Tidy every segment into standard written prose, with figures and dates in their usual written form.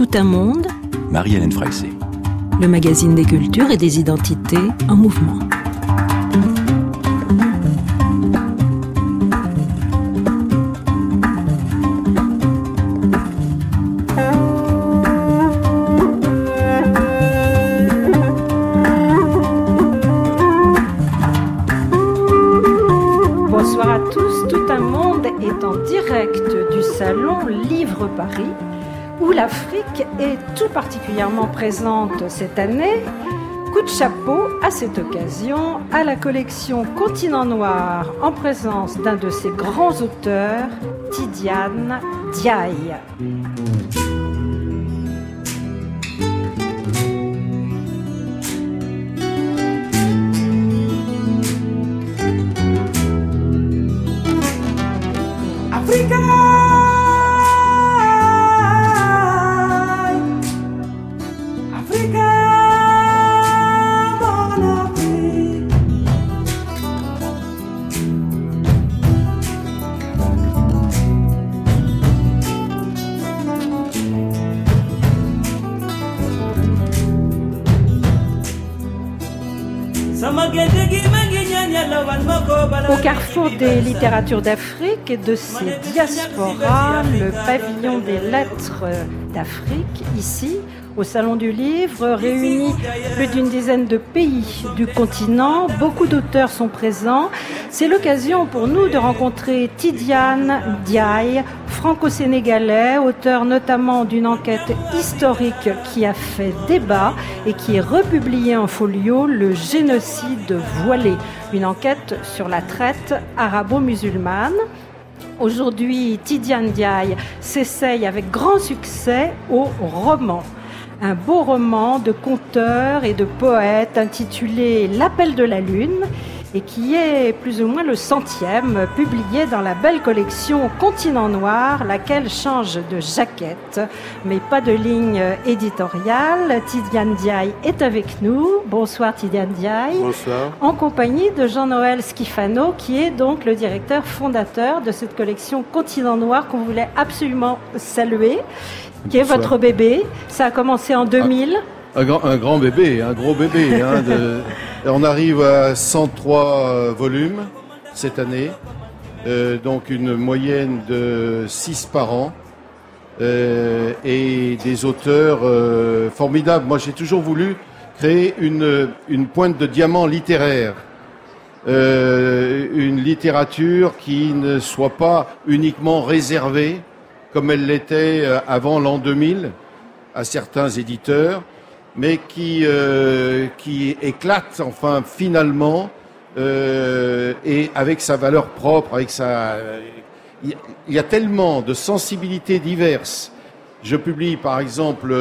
tout un monde. Marie-Hélène Freixé. Le magazine des cultures et des identités en mouvement. Bonsoir à tous, tout un monde est en direct du salon Livre Paris, où l'Afrique est tout particulièrement présente cette année. Coup de chapeau à cette occasion à la collection Continent Noir en présence d'un de ses grands auteurs, Tidiane Ndiaye. Au carrefour des littératures d'Afrique et de ses diasporas, le pavillon des lettres d'Afrique, ici, au Salon du Livre, réunit plus d'une dizaine de pays du continent. Beaucoup d'auteurs sont présents. C'est l'occasion pour nous de rencontrer Tidiane Ndiaye, franco-sénégalais, auteur notamment d'une enquête historique qui a fait débat et qui est republiée en folio, Le génocide voilé, une enquête sur la traite arabo-musulmane. Aujourd'hui, Tidiane Ndiaye s'essaye avec grand succès au roman. Un beau roman de conteur et de poète intitulé L'appel de la lune et qui est plus ou moins le 100e, publié dans la belle collection Continent Noir, laquelle change de jaquette, mais pas de ligne éditoriale. Tidiane Ndiaye est avec nous. Bonsoir Tidiane Ndiaye. Bonsoir. En compagnie de Jean-Noël Schifano, qui est donc le directeur fondateur de cette collection Continent Noir qu'on voulait absolument saluer, qui est votre bébé. Ça a commencé en 2000. Un grand bébé, un gros bébé. On arrive à 103 volumes cette année, donc une moyenne de 6 par an, et des auteurs formidables. Moi, j'ai toujours voulu créer une pointe de diamant littéraire, une littérature qui ne soit pas uniquement réservée, comme elle l'était avant l'an 2000, à certains éditeurs, mais qui éclate enfin finalement et avec sa valeur propre, avec sa. Il y a tellement de sensibilités diverses. Je publie par exemple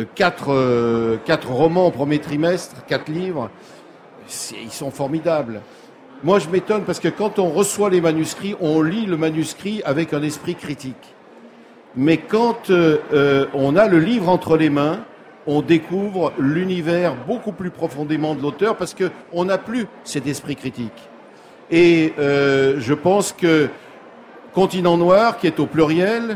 4 romans au premier trimestre, 4 livres. Ils sont formidables. Moi, je m'étonne parce que quand on reçoit les manuscrits, on lit le manuscrit avec un esprit critique. Mais quand on a le livre entre les mains, on découvre l'univers beaucoup plus profondément de l'auteur parce que on n'a plus cet esprit critique. Et je pense que Continent Noir, qui est au pluriel,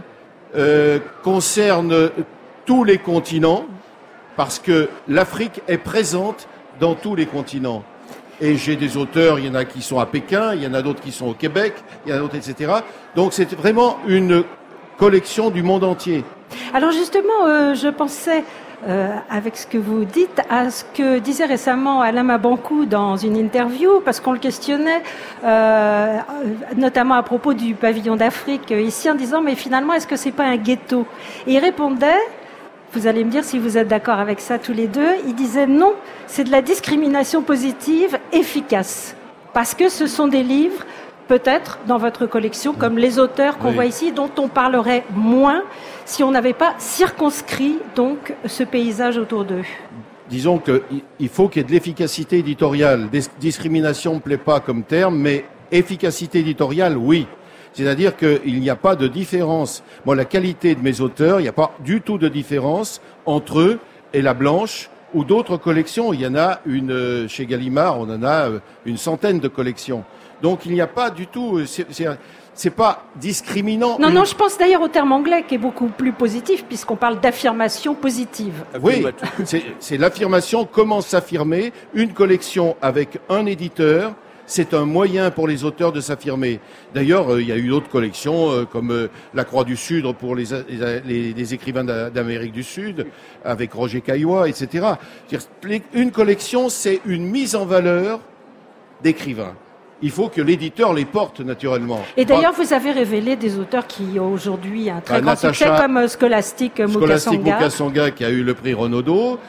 concerne tous les continents parce que l'Afrique est présente dans tous les continents. Et j'ai des auteurs, il y en a qui sont à Pékin, il y en a d'autres qui sont au Québec, il y en a d'autres, etc. Donc c'est vraiment une collection du monde entier. Alors justement, je pensais, avec ce que vous dites, à ce que disait récemment Alain Mabankou dans une interview, parce qu'on le questionnait, notamment à propos du pavillon d'Afrique ici, en disant mais finalement est-ce que c'est pas un ghetto ? Et il répondait, vous allez me dire si vous êtes d'accord avec ça tous les deux, il disait non, c'est de la discrimination positive efficace, parce que ce sont des livres peut-être dans votre collection, comme les auteurs qu'on voit ici, dont on parlerait moins si on n'avait pas circonscrit donc ce paysage autour d'eux. Disons qu'il faut qu'il y ait de l'efficacité éditoriale. Discrimination ne plaît pas comme terme, mais efficacité éditoriale, oui. C'est-à-dire qu'il n'y a pas de différence. Moi, la qualité de mes auteurs, il n'y a pas du tout de différence entre eux et La Blanche ou d'autres collections. Il y en a chez Gallimard, on en a une centaine de collections. Donc il n'y a pas du tout, c'est pas discriminant. Non, je pense d'ailleurs au terme anglais qui est beaucoup plus positif puisqu'on parle d'affirmation positive. Oui, c'est l'affirmation, comment s'affirmer. Une collection avec un éditeur, c'est un moyen pour les auteurs de s'affirmer. D'ailleurs, il y a eu d'autres collections comme La Croix du Sud pour les écrivains d'Amérique du Sud, avec Roger Caillois, etc. Une collection, c'est une mise en valeur d'écrivains. Il faut que l'éditeur les porte naturellement. Et d'ailleurs, vous avez révélé des auteurs qui ont aujourd'hui un très grand succès, comme Scholastic Mukasonga, qui a eu le prix Renaudot,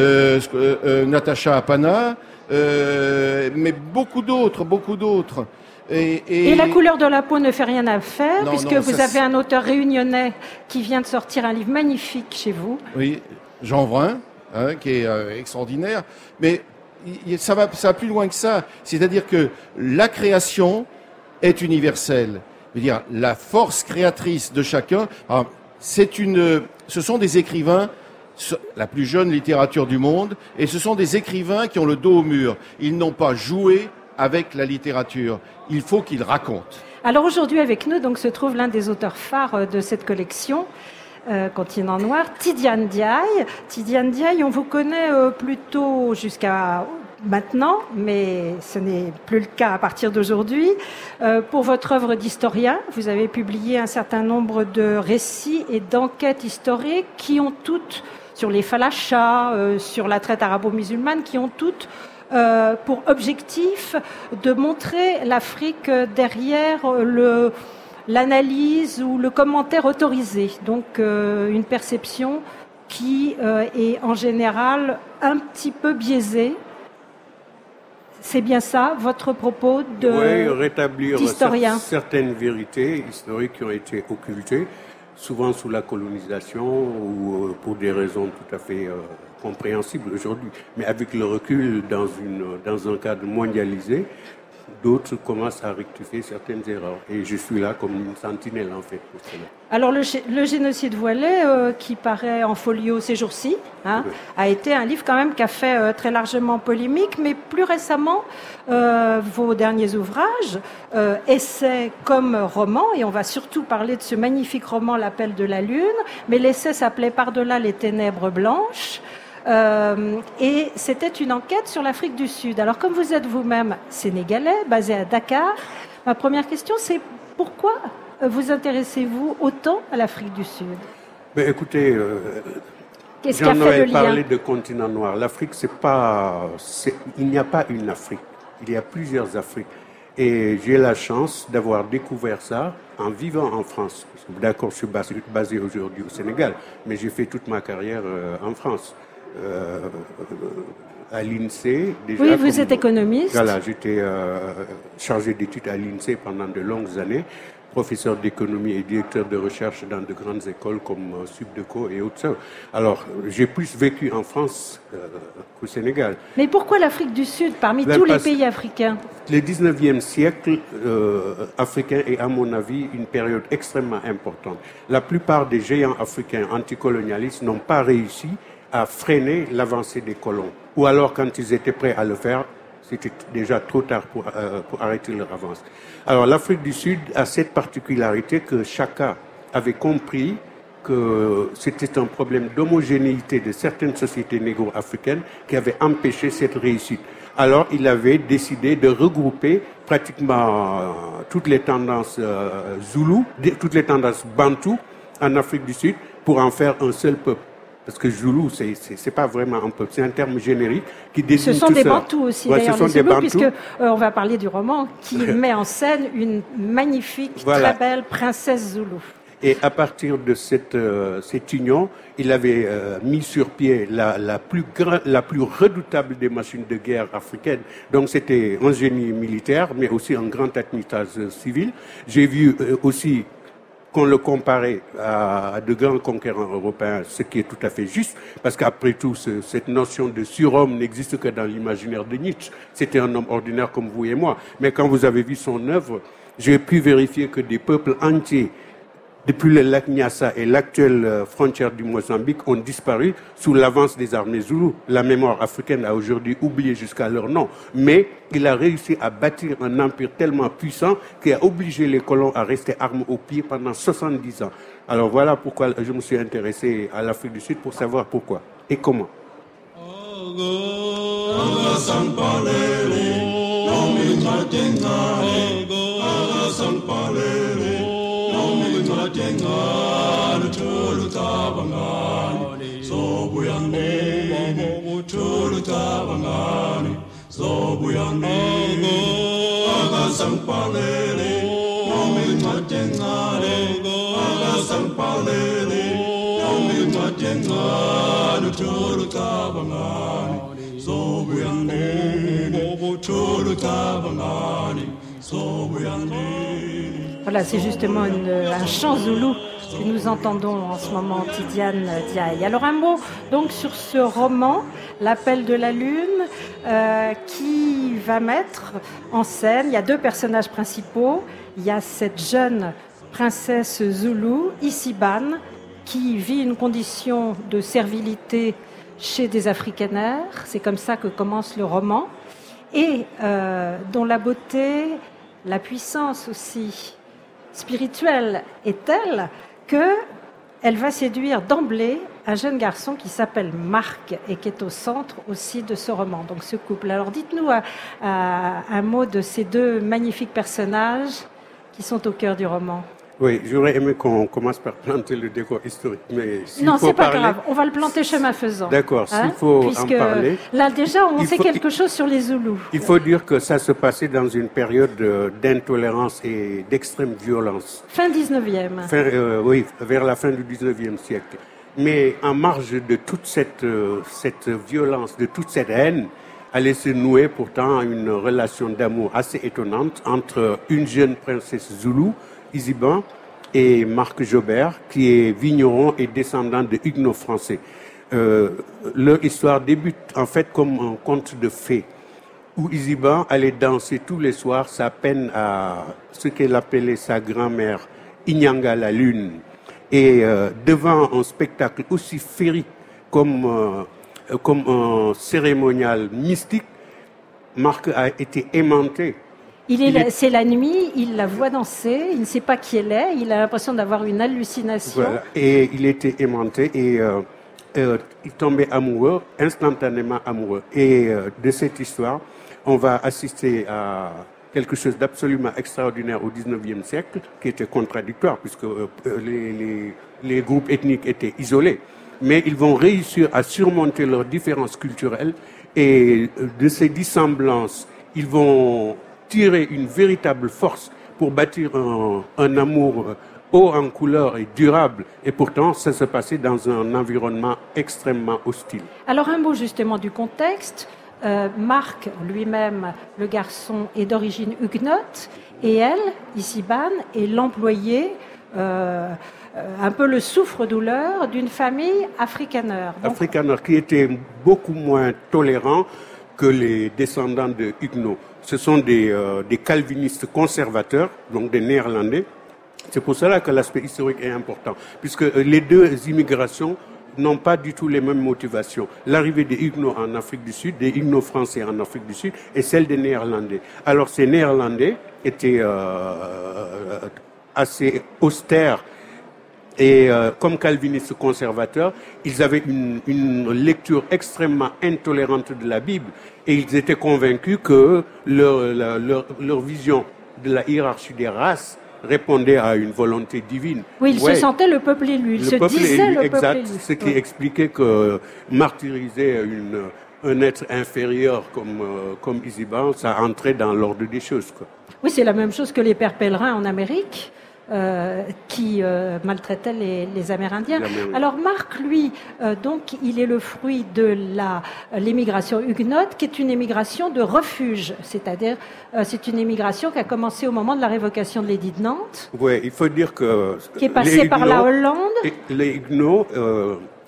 Natacha Apana, mais beaucoup d'autres. Et la couleur de la peau ne fait rien à faire, puisque vous avez un auteur réunionnais qui vient de sortir un livre magnifique chez vous. Oui, Jean Vrin, qui est extraordinaire, mais ça va plus loin que ça. C'est-à-dire que la création est universelle. Je veux dire, la force créatrice de chacun, ce sont des écrivains, la plus jeune littérature du monde, et ce sont des écrivains qui ont le dos au mur. Ils n'ont pas joué avec la littérature. Il faut qu'ils racontent. Alors aujourd'hui avec nous donc se trouve l'un des auteurs phares de cette collection. Continent Noir, Tidiane Diaye. Tidiane Diaye, on vous connaît plutôt jusqu'à maintenant, mais ce n'est plus le cas à partir d'aujourd'hui. Pour votre œuvre d'historien, vous avez publié un certain nombre de récits et d'enquêtes historiques qui ont toutes, sur les falachas, sur la traite arabo-musulmane, qui ont toutes pour objectif de montrer l'Afrique derrière l'analyse ou le commentaire autorisé, donc une perception qui est en général un petit peu biaisée. C'est bien ça, votre propos Oui, rétablir d'historien. Certaines vérités historiques qui ont été occultées, souvent sous la colonisation ou pour des raisons tout à fait compréhensibles aujourd'hui. Mais avec le recul dans un cadre mondialisé, d'autres commencent à rectifier certaines erreurs. Et je suis là comme une sentinelle, en fait, pour cela. Alors, le génocide voilé, qui paraît en folio ces jours-ci, a été un livre quand même qui a fait très largement polémique, mais plus récemment, vos derniers ouvrages, essais comme romans, et on va surtout parler de ce magnifique roman, L'Appel de la Lune, mais l'essai s'appelait Par-delà les ténèbres blanches. Et c'était une enquête sur l'Afrique du Sud. Alors, comme vous êtes vous-même sénégalais, basé à Dakar, ma première question, c'est pourquoi vous intéressez-vous autant à l'Afrique du Sud ? Écoutez, qu'est-ce qui a fait le lien ? Parlé de continent noir. L'Afrique, il n'y a pas une Afrique. Il y a plusieurs Afriques. Et j'ai la chance d'avoir découvert ça en vivant en France. D'accord, je suis basé aujourd'hui au Sénégal, mais j'ai fait toute ma carrière en France. À l'INSEE. Déjà, oui, vous êtes économiste. Voilà, j'étais chargé d'études à l'INSEE pendant de longues années, professeur d'économie et directeur de recherche dans de grandes écoles comme Subdeco et autres. Alors, j'ai plus vécu en France qu'au Sénégal. Mais pourquoi l'Afrique du Sud parmi tous les pays africains ? Le 19e siècle africain est, à mon avis, une période extrêmement importante. La plupart des géants africains anticolonialistes n'ont pas réussi à freiner l'avancée des colons. Ou alors, quand ils étaient prêts à le faire, c'était déjà trop tard pour arrêter leur avance. Alors, l'Afrique du Sud a cette particularité que Chaka avait compris que c'était un problème d'homogénéité de certaines sociétés négro-africaines qui avait empêché cette réussite. Alors, il avait décidé de regrouper pratiquement toutes les tendances zoulou, toutes les tendances bantou en Afrique du Sud pour en faire un seul peuple. Parce que Zoulou, c'est pas vraiment un peuple, c'est un terme générique qui désigne tout ça. Ce sont des Bantous aussi, d'ailleurs, les Zoulous, puisque on va parler du roman qui met en scène une magnifique, très belle princesse Zoulou. Et à partir de cette union, il avait mis sur pied la plus redoutable des machines de guerre africaines. Donc c'était un génie militaire, mais aussi un grand administrateur civil. J'ai vu aussi qu'on le comparait à de grands conquérants européens, ce qui est tout à fait juste, parce qu'après tout, cette notion de surhomme n'existe que dans l'imaginaire de Nietzsche. C'était un homme ordinaire comme vous et moi. Mais quand vous avez vu son œuvre, j'ai pu vérifier que des peuples entiers depuis le lac Nyassa et l'actuelle frontière du Mozambique, ont disparu sous l'avance des armées zoulous. La mémoire africaine a aujourd'hui oublié jusqu'à leur nom. Mais il a réussi à bâtir un empire tellement puissant qui a obligé les colons à rester armes aux pieds pendant 70 ans. Alors voilà pourquoi je me suis intéressé à l'Afrique du Sud, pour savoir pourquoi et comment. Voilà, c'est justement un chant zoulou que nous entendons en ce moment, Tidiane Diaye. Alors un mot donc sur ce roman, L'appel de la lune, qui va mettre en scène, il y a 2 personnages principaux, il y a cette jeune princesse zoulou, Isiban, qui vit une condition de servilité chez des afrikaners, c'est comme ça que commence le roman, et dont la beauté, la puissance aussi spirituelle est telle qu'elle va séduire d'emblée un jeune garçon qui s'appelle Marc et qui est au centre aussi de ce roman, donc ce couple. Alors dites-nous un mot de ces 2 magnifiques personnages qui sont au cœur du roman. Oui, j'aurais aimé qu'on commence par planter le décor historique, mais non, c'est pas grave, on va le planter chemin faisant. D'accord, s'il faut en parler. Là déjà, on sait quelque chose sur les Zoulous. Il faut dire que ça se passait dans une période d'intolérance et d'extrême violence. Fin 19e. Oui, vers la fin du 19e siècle. Mais en marge de toute cette violence, de toute cette haine, allait se nouer pourtant une relation d'amour assez étonnante entre une jeune princesse zoulou, Isiban, et Marc Jobert, qui est vigneron et descendant de huguenots français. Leur histoire débute en fait comme un conte de fées, où Isiban allait danser tous les soirs sa peine à ce qu'elle appelait sa grand-mère, Inyanga la lune. Et devant un spectacle aussi féerique comme un cérémonial mystique, Marc a été aimanté. C'est la nuit, il la voit danser, il ne sait pas qui elle est, il a l'impression d'avoir une hallucination. Voilà. Et il était aimanté et il tombait amoureux, instantanément amoureux. Et de cette histoire, on va assister à quelque chose d'absolument extraordinaire au XIXe siècle, qui était contradictoire, puisque les groupes ethniques étaient isolés. Mais ils vont réussir à surmonter leurs différences culturelles, et de ces dissemblances, ils vont tirer une véritable force pour bâtir un amour haut en couleur et durable. Et pourtant, ça se passait dans un environnement extrêmement hostile. Alors un mot justement du contexte. Marc lui-même, le garçon, est d'origine huguenote, et elle, Isiban, est l'employée, un peu le souffre-douleur d'une famille afrikaneur. Afrikaneur qui était beaucoup moins tolérant que les descendants de huguenots. Ce sont des calvinistes conservateurs, donc des Néerlandais. C'est pour cela que l'aspect historique est important, puisque les 2 immigrations n'ont pas du tout les mêmes motivations. L'arrivée des Huguenots en Afrique du Sud, des Huguenots français en Afrique du Sud, et celle des Néerlandais. Alors ces Néerlandais étaient assez austères et comme calvinistes conservateurs, ils avaient une lecture extrêmement intolérante de la Bible, et ils étaient convaincus que leur vision de la hiérarchie des races répondait à une volonté divine. Oui, ils se sentaient le peuple élu, ils se disaient le peuple élu. Ce qui expliquait que martyriser un être inférieur comme Isiban, ça entrait dans l'ordre des choses, quoi. Oui, c'est la même chose que les pères pèlerins en Amérique, qui maltraitaient les Amérindiens. Alors Marc, lui, donc, il est le fruit de l'émigration huguenote, qui est une émigration de refuge, c'est-à-dire c'est une émigration qui a commencé au moment de la révocation de l'édit de Nantes. Oui, il faut dire que... Qui est passée par la Hollande. Les Huguenots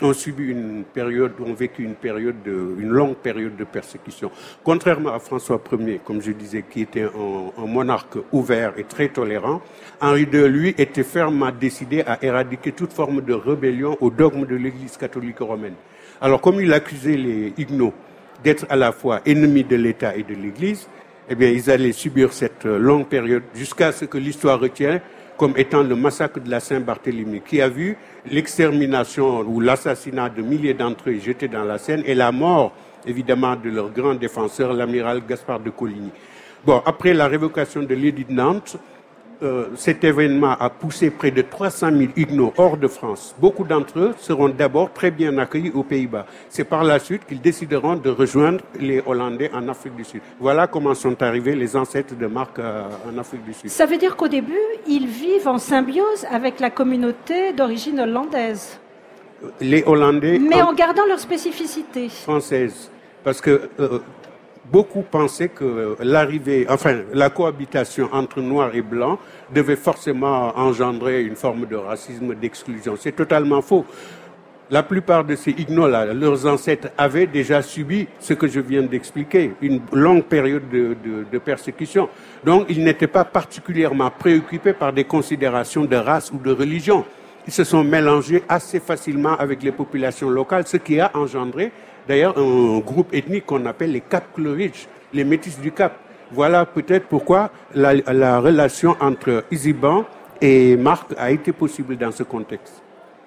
ont vécu une longue période de persécution. Contrairement à François Ier, comme je disais, qui était un monarque ouvert et très tolérant, Henri II, lui, était fermement décidé à éradiquer toute forme de rébellion au dogme de l'Église catholique romaine. Alors, comme il accusait les Huguenots d'être à la fois ennemis de l'État et de l'Église, eh bien, ils allaient subir cette longue période jusqu'à ce que l'histoire retienne comme étant le massacre de la Saint-Barthélemy, qui a vu l'extermination ou l'assassinat de milliers d'entre eux jetés dans la Seine et la mort, évidemment, de leur grand défenseur, l'amiral Gaspard de Coligny. Bon, après la révocation de l'édit de Nantes, cet événement a poussé près de 300 000 Huguenots hors de France. Beaucoup d'entre eux seront d'abord très bien accueillis aux Pays-Bas. C'est par la suite qu'ils décideront de rejoindre les Hollandais en Afrique du Sud. Voilà comment sont arrivés les ancêtres de Marc en Afrique du Sud. Ça veut dire qu'au début, ils vivent en symbiose avec la communauté d'origine hollandaise. Les Hollandais... Mais en gardant leur spécificité. Française. Parce que... beaucoup pensaient que la cohabitation entre noirs et blancs devait forcément engendrer une forme de racisme, d'exclusion. C'est totalement faux. La plupart de ces Huguenots-là, leurs ancêtres avaient déjà subi ce que je viens d'expliquer, une longue période de persécution. Donc, ils n'étaient pas particulièrement préoccupés par des considérations de race ou de religion. Ils se sont mélangés assez facilement avec les populations locales, ce qui a engendré d'ailleurs un groupe ethnique qu'on appelle les Cap-Cloridge, les Métis du Cap. Voilà peut-être pourquoi la relation entre Isiban et Marc a été possible dans ce contexte.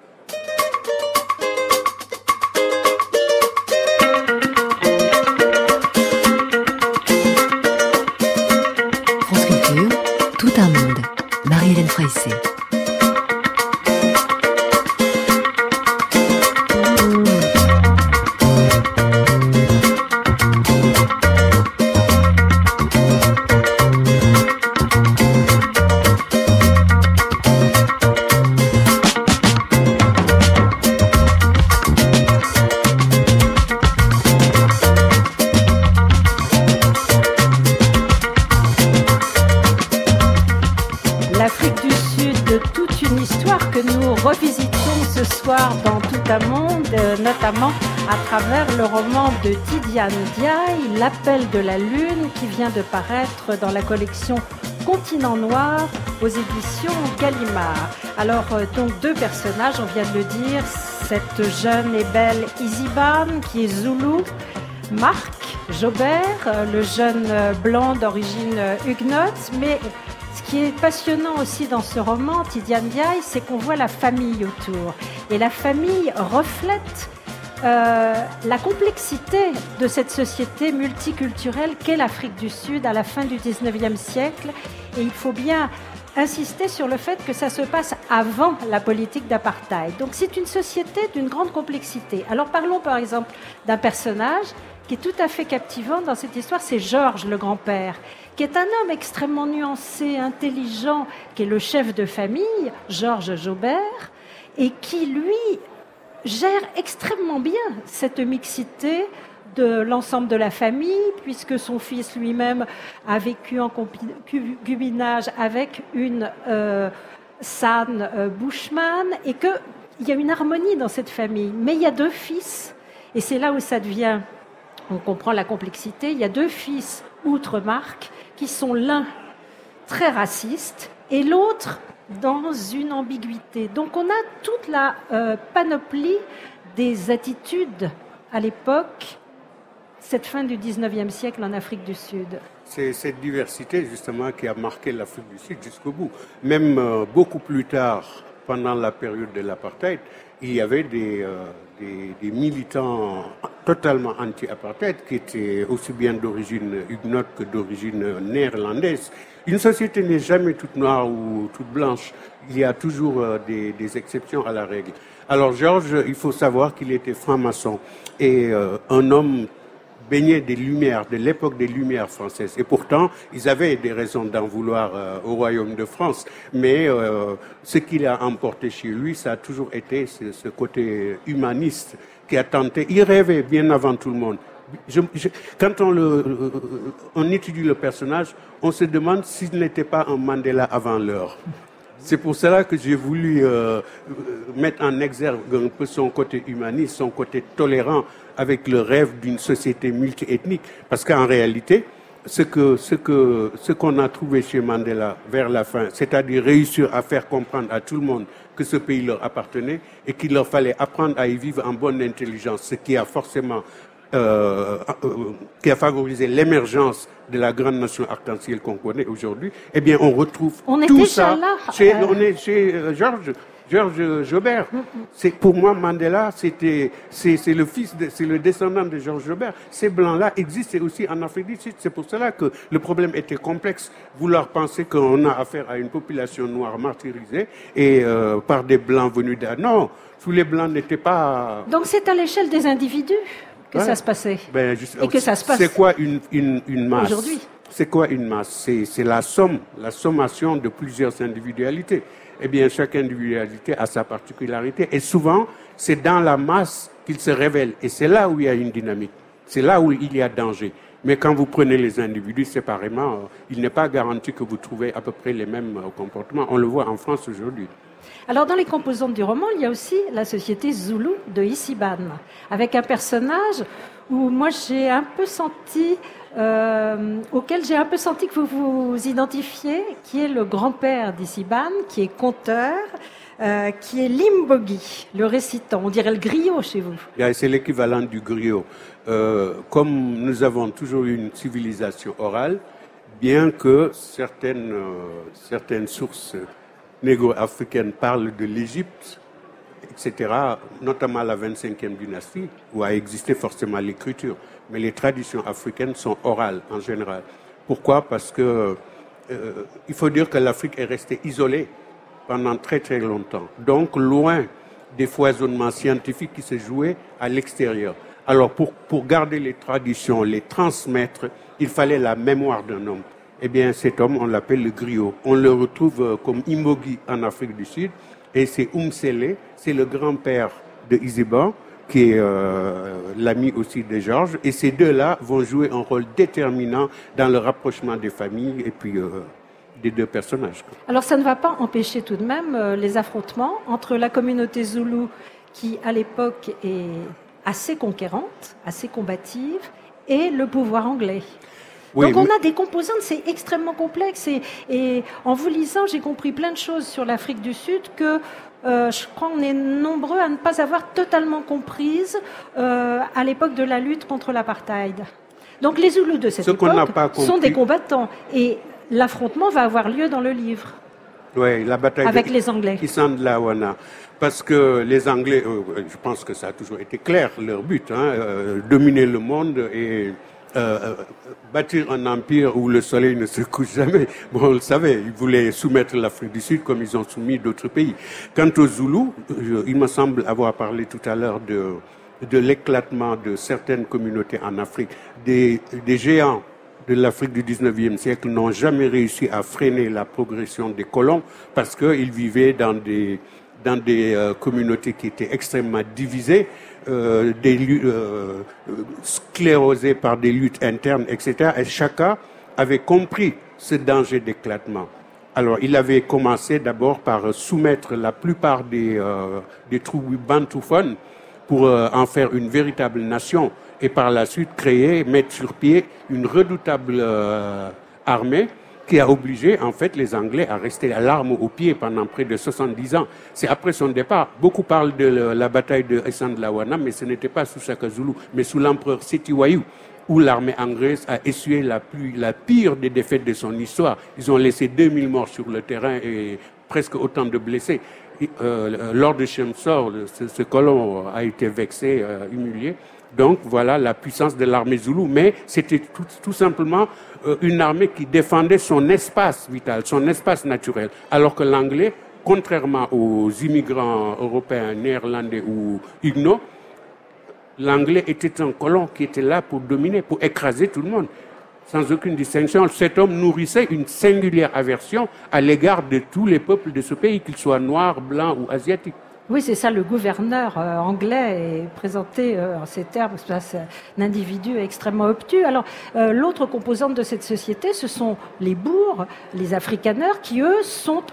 France Culture, tout un monde. Marie-Hélène Freissé. Notamment à travers le roman de Tidjane Ndiaye, L'appel de la lune, qui vient de paraître dans la collection Continent Noir aux éditions Gallimard. Alors, donc deux personnages, on vient de le dire, cette jeune et belle Isiban qui est zoulou, Marc Jobert, le jeune blanc d'origine huguenote, mais ce qui est passionnant aussi dans ce roman, Tidjane Ndiaye, c'est qu'on voit la famille autour. Et la famille reflète la complexité de cette société multiculturelle qu'est l'Afrique du Sud à la fin du XIXe siècle. Et il faut bien insister sur le fait que ça se passe avant la politique d'apartheid. Donc c'est une société d'une grande complexité. Alors parlons par exemple d'un personnage qui est tout à fait captivant dans cette histoire, c'est Georges, le grand-père, qui est un homme extrêmement nuancé, intelligent, qui est le chef de famille, Georges Jobert, et qui, lui, gère extrêmement bien cette mixité de l'ensemble de la famille, puisque son fils lui-même a vécu en concubinage avec une San Bushman, et qu'il y a une harmonie dans cette famille. Mais il y a deux fils, et c'est là où ça devient, on comprend la complexité, il y a deux fils, outre Marc, qui sont l'un très raciste, et l'autre dans une ambiguïté. Donc on a toute la panoplie des attitudes à l'époque, cette fin du XIXe siècle en Afrique du Sud. C'est cette diversité justement qui a marqué l'Afrique du Sud jusqu'au bout. Même beaucoup plus tard, pendant la période de l'apartheid, il y avait des militants totalement anti-apartheid qui étaient aussi bien d'origine huguenote que d'origine néerlandaise. Une société n'est jamais toute noire ou toute blanche. Il y a toujours des exceptions à la règle. Alors Georges, il faut savoir qu'il était franc-maçon et un homme baigné des Lumières, de l'époque des Lumières françaises. Et pourtant, ils avaient des raisons d'en vouloir au Royaume de France. Mais ce qu'il a emporté chez lui, ça a toujours été ce côté humaniste qui a tenté. Il rêvait bien avant tout le monde. Quand on étudie le personnage, on se demande s'il n'était pas un Mandela avant l'heure. C'est pour cela que j'ai voulu mettre en exergue un peu son côté humaniste, son côté tolérant, avec le rêve d'une société multiethnique. Parce qu'en réalité, ce qu'on a trouvé chez Mandela vers la fin, c'est-à-dire réussir à faire comprendre à tout le monde que ce pays leur appartenait et qu'il leur fallait apprendre à y vivre en bonne intelligence, ce qui a forcément qui a favorisé l'émergence de la grande nation arc-en-ciel qu'on connaît aujourd'hui, eh bien, on retrouve tout ça chez Georges Joubert. C'est, pour moi, Mandela, c'est le descendant de Georges Joubert. Ces blancs-là existent aussi en Afrique du Sud. C'est pour cela que le problème était complexe. Vouloir penser qu'on a affaire à une population noire martyrisée et par des blancs venus d'un... Non, tous les blancs n'étaient pas... Donc c'est à l'échelle des individus que ça se passait. Et que ça se passe. C'est quoi une masse aujourd'hui? C'est quoi une masse? C'est la sommation de plusieurs individualités. Eh bien, chaque individualité a sa particularité. Et souvent, c'est dans la masse qu'il se révèle. Et c'est là où il y a une dynamique. C'est là où il y a danger. Mais quand vous prenez les individus séparément, il n'est pas garanti que vous trouvez à peu près les mêmes comportements. On le voit en France aujourd'hui. Alors, dans les composantes du roman, il y a aussi la société Zoulou de Isiban, avec un personnage où moi j'ai un peu senti, auquel j'ai un peu senti que vous vous identifiez, qui est le grand-père d'Isiban, qui est conteur, qui est l'imbogi, le récitant. On dirait le griot chez vous. C'est l'équivalent du griot. Comme nous avons toujours eu une civilisation orale, bien que certaines sources négro-africaines parlent de l'Égypte, etc., notamment la 25e dynastie, où a existé forcément l'écriture. Mais les traditions africaines sont orales en général. Pourquoi? Parce que il faut dire que l'Afrique est restée isolée pendant très très longtemps. Donc loin des foisonnements scientifiques qui se jouaient à l'extérieur. Alors pour garder les traditions, les transmettre, il fallait la mémoire d'un homme. Eh bien, cet homme, on l'appelle le griot. On le retrouve comme Imbogi en Afrique du Sud. Et c'est Umsele, c'est le grand-père de Isiban, qui est l'ami aussi de Georges. Et ces deux-là vont jouer un rôle déterminant dans le rapprochement des familles et puis des deux personnages. Alors, ça ne va pas empêcher tout de même les affrontements entre la communauté zoulou, qui à l'époque est assez conquérante, assez combative, et le pouvoir anglais. Oui, donc on a des composantes, c'est extrêmement complexe et en vous lisant, j'ai compris plein de choses sur l'Afrique du Sud que je crois qu'on est nombreux à ne pas avoir totalement comprises à l'époque de la lutte contre l'apartheid. Donc les Zoulous de cette époque sont des combattants et l'affrontement va avoir lieu dans le livre. Oui, la bataille avec les Anglais. Isandlwana. Parce que les Anglais, je pense que ça a toujours été clair, leur but, dominer le monde et bâtir un empire où le soleil ne se couche jamais. Bon, on le savait, ils voulaient soumettre l'Afrique du Sud comme ils ont soumis d'autres pays. Quant aux Zoulous, il me semble avoir parlé tout à l'heure de l'éclatement de certaines communautés en Afrique. Des géants de l'Afrique du 19e siècle n'ont jamais réussi à freiner la progression des colons parce qu'ils vivaient dans des communautés qui étaient extrêmement divisées, sclérosées par des luttes internes, etc. Et chacun avait compris ce danger d'éclatement. Alors, il avait commencé d'abord par soumettre la plupart des tribus bantouphone pour en faire une véritable nation et par la suite mettre sur pied une redoutable armée qui a obligé, en fait, les Anglais à rester à l'arme au pied pendant près de 70 ans. C'est après son départ. Beaucoup parlent de la bataille de Isandlwana, mais ce n'était pas sous Shaka Zulu, mais sous l'empereur Setiwayu, où l'armée anglaise a essuyé la pire des défaites de son histoire. Ils ont laissé 2000 morts sur le terrain et presque autant de blessés. Lors de Chemsor, ce colon a été vexé, humilié. Donc voilà la puissance de l'armée zoulou, mais c'était tout simplement une armée qui défendait son espace vital, son espace naturel, alors que l'anglais, contrairement aux immigrants européens, néerlandais ou huguenots, l'anglais était un colon qui était là pour dominer, pour écraser tout le monde, sans aucune distinction. Cet homme nourrissait une singulière aversion à l'égard de tous les peuples de ce pays, qu'ils soient noirs, blancs ou asiatiques. Oui, c'est ça, le gouverneur anglais est présenté en ces termes, c'est un individu extrêmement obtus. Alors, l'autre composante de cette société, ce sont les bourgs, les afrikaners, qui, eux, sont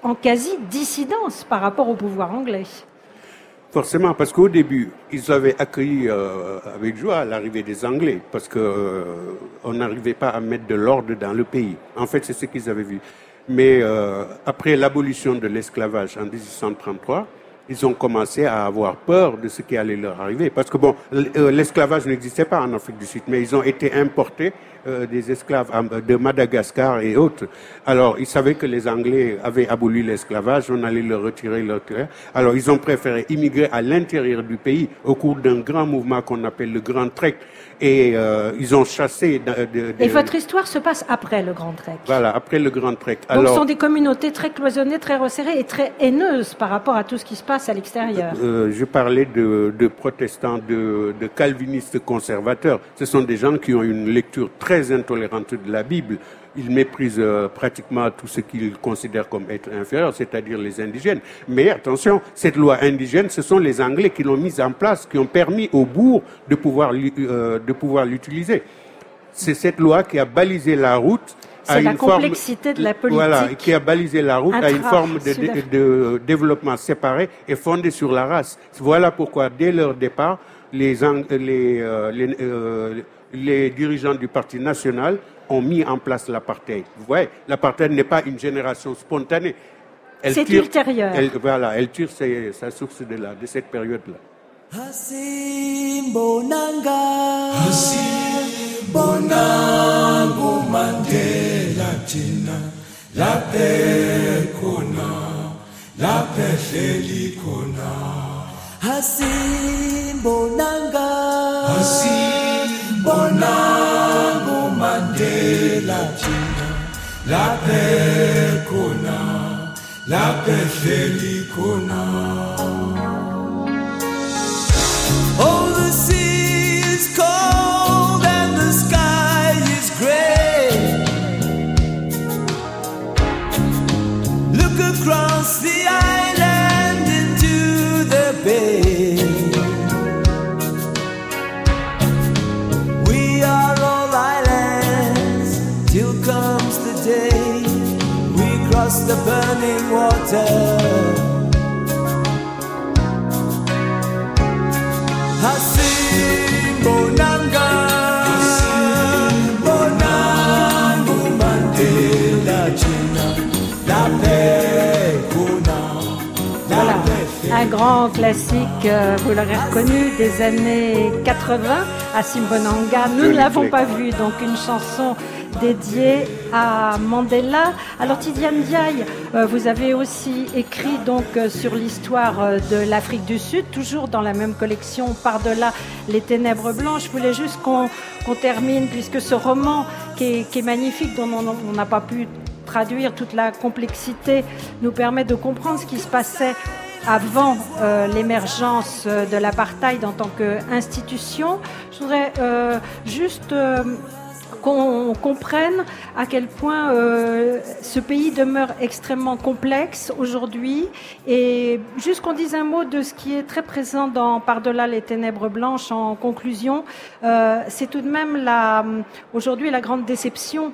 en quasi-dissidence par rapport au pouvoir anglais. Forcément, parce qu'au début, ils avaient accueilli avec joie l'arrivée des Anglais, parce que on n'arrivait pas à mettre de l'ordre dans le pays. En fait, c'est ce qu'ils avaient vu. Mais après l'abolition de l'esclavage en 1833, ils ont commencé à avoir peur de ce qui allait leur arriver. Parce que bon, l'esclavage n'existait pas en Afrique du Sud, mais ils ont été importés des esclaves de Madagascar et autres. Alors, ils savaient que les Anglais avaient aboli l'esclavage, on allait leur retirer leur terre. Alors, ils ont préféré immigrer à l'intérieur du pays au cours d'un grand mouvement qu'on appelle le Grand Trek. Et ils ont chassé... Et votre histoire se passe après le Grand Trek. Voilà, après le Grand Trek. Donc, ce sont des communautés très cloisonnées, très resserrées et très haineuses par rapport à tout ce qui se passe à l'extérieur. Je parlais de protestants, de calvinistes conservateurs. Ce sont des gens qui ont une lecture très intolérante de la Bible. Ils méprisent pratiquement tout ce qu'ils considèrent comme être inférieur, c'est-à-dire les indigènes. Mais attention, cette loi indigène, ce sont les Anglais qui l'ont mise en place, qui ont permis au bourg de pouvoir l'utiliser. C'est cette loi qui a balisé la route. C'est la complexité de la politique. Voilà, qui a balisé la route à une forme de développement séparé et fondé sur la race. Voilà pourquoi, dès leur départ, les dirigeants du Parti national ont mis en place l'apartheid. Vous voyez, l'apartheid n'est pas une génération spontanée. C'est ultérieur. Elle tire sa source de cette période-là. Bonangu Mandela Tina Lape Kona Lape Feli Kona Hasim Bonanga Hasim Bonangu Mandela Tina Lape Kona Lape Feli Kona. Oh, the sea is cold and the sky is gray. Look across the island into the bay. We are all islands till comes the day we cross the burning water. Hasim Bonanga, Bonangu Mandela China, la paix Kuna, la paix. Un grand classique, vous l'aurez reconnu, des années 80, Hasim Bonanga. Nous ne l'avons pas vu, donc une chanson dédiée à Mandela. Alors Tidiane Ndiaye, vous avez aussi écrit donc sur l'histoire de l'Afrique du Sud, toujours dans la même collection Par-delà les ténèbres blanches. Je voulais juste qu'on termine, puisque ce roman qui est magnifique, dont on n'a pas pu traduire toute la complexité, nous permet de comprendre ce qui se passait avant l'émergence de l'apartheid en tant qu'institution. Je voudrais juste qu'on comprenne à quel point ce pays demeure extrêmement complexe aujourd'hui, et juste qu'on dise un mot de ce qui est très présent dans Par-delà les ténèbres blanches en conclusion. C'est tout de même aujourd'hui la grande déception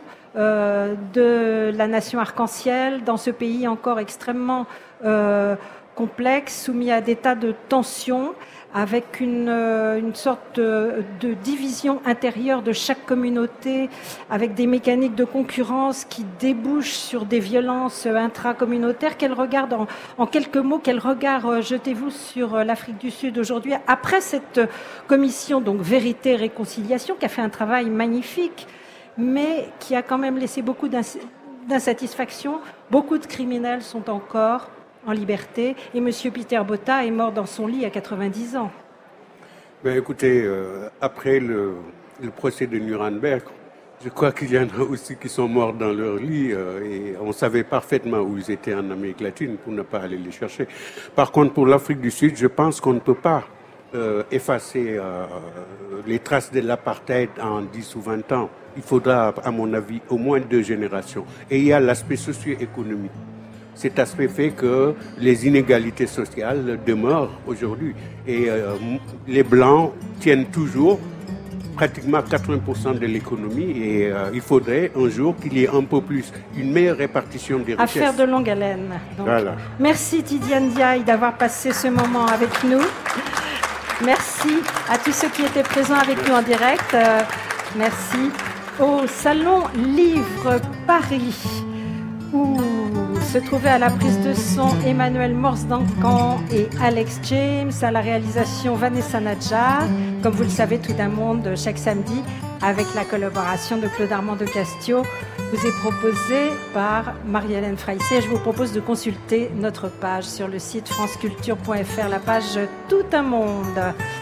de la nation arc-en-ciel dans ce pays encore extrêmement complexe, soumis à des tas de tensions, avec une sorte de division intérieure de chaque communauté, avec des mécaniques de concurrence qui débouchent sur des violences intracommunautaires. En quelques mots, quel regard jetez-vous sur l'Afrique du Sud aujourd'hui, après cette commission, donc Vérité et Réconciliation, qui a fait un travail magnifique, mais qui a quand même laissé beaucoup d'insatisfaction. Beaucoup de criminels sont encore en liberté, et M. Peter Botha est mort dans son lit à 90 ans. Ben écoutez, après le procès de Nuremberg, je crois qu'il y en a aussi qui sont morts dans leur lit, et on savait parfaitement où ils étaient en Amérique latine pour ne pas aller les chercher. Par contre, pour l'Afrique du Sud, je pense qu'on ne peut pas effacer les traces de l'apartheid en 10 ou 20 ans. Il faudra, à mon avis, au moins 2 générations. Et il y a l'aspect socio-économique. Cet aspect fait que les inégalités sociales demeurent aujourd'hui. Et les Blancs tiennent toujours pratiquement 80% de l'économie et il faudrait un jour qu'il y ait un peu plus, une meilleure répartition des richesses. Affaire de longue haleine. Donc. Voilà. Merci Tidiane Diaye d'avoir passé ce moment avec nous. Merci à tous ceux qui étaient présents avec nous en direct. Merci au Salon Livre Paris, où se trouvaient à la prise de son Emmanuel Morse-Duncan et Alex James, à la réalisation Vanessa Nadjar, comme vous le savez, Tout d'un monde chaque samedi, avec la collaboration de Claude Armand de Castio, vous est proposé par Marie-Hélène Fraissé. Je vous propose de consulter notre page sur le site franceculture.fr, la page Tout un monde.